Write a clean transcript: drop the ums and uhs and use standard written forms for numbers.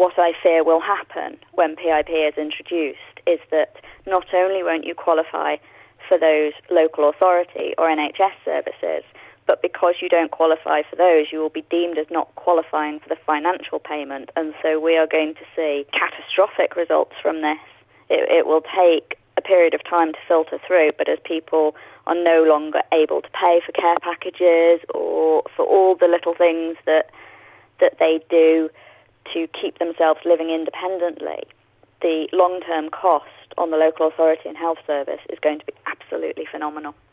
what I fear will happen when PIP is introduced is that not only won't you qualify for those local authority or NHS services, but because you don't qualify for those, you will be deemed as not qualifying for the financial payment. And so we are going to see catastrophic results from this. It will take a period of time to filter through, but as people are no longer able to pay for care packages or for all the little things that they do to keep themselves living independently, the long-term cost on the local authority and health service is going to be absolutely phenomenal.